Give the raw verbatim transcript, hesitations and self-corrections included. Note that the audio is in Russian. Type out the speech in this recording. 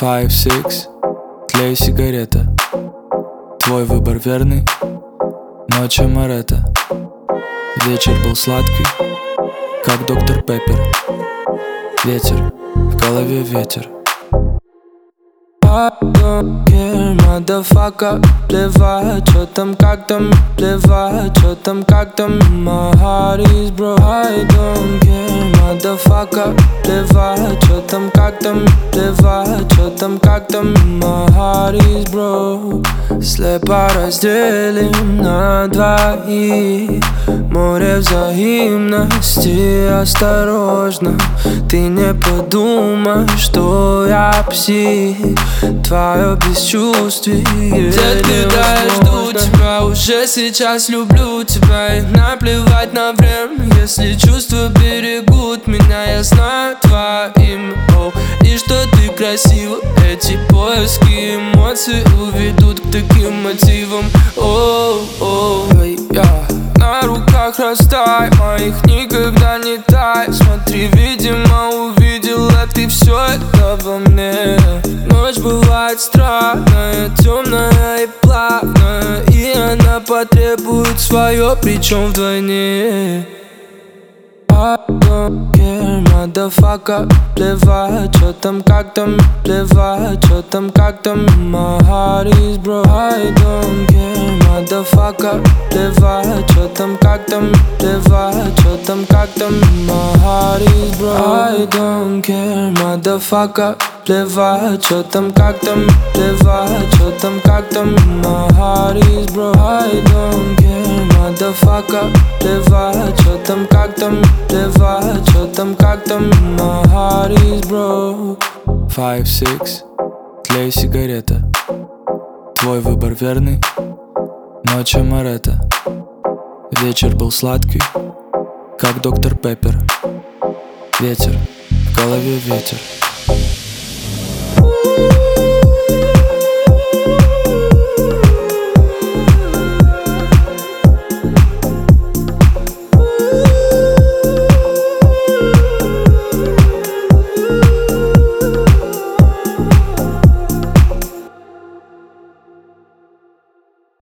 Five, six, тлей сигарета. Твой выбор верный, ночь амаретто. Вечер был сладкий, как доктор Пеппер. Ветер, в голове ветер. I don't care, motherfucker. Плевать, чё там, как там. Плевать, чё там, как там. My heart is broke. I don't care, motherfucker. Плевать, чё там, как там. Плевать, чё там, как там. My heart is broke. Слепо разделим на двоих. Море взаимности, осторожно. Ты не подумай, что я псих. Твое бесчувствие Детка, да, я жду тебя. Уже сейчас люблю тебя. И наплевать на время, если чувства берегут меня. Я знаю твое имя, oh, и что ты красива. Эти поиски эмоций уведут к таким мотивам. О, о, я на руках растай, моих никогда не тай. Смотри, видимо, увидела ты все это во мне. Ночь бывает странная, темная и плавная, и она потребует свое, причем вдвойне. I don't care, motherfucker. Плевать, чё там, как там. Плевать, чё там, как там. My heart is broke. I don't care, motherfucker. Плевать, чё там, как там. Плевать, чё там, как там. My heart is broke. I don't care, motherfucker. Плевать, чё там, как там. Плевать, чё там, как там. My heart is broke. I don't care, motherfucker. Плевать, чё там, как там. Плевать, чё там, как там. My heart is broke. Five, six, тлей сигарета. Твой выбор верный, ночь амаретто. Вечер был сладкий, как доктор Пеппер. Ветер, в голове ветер.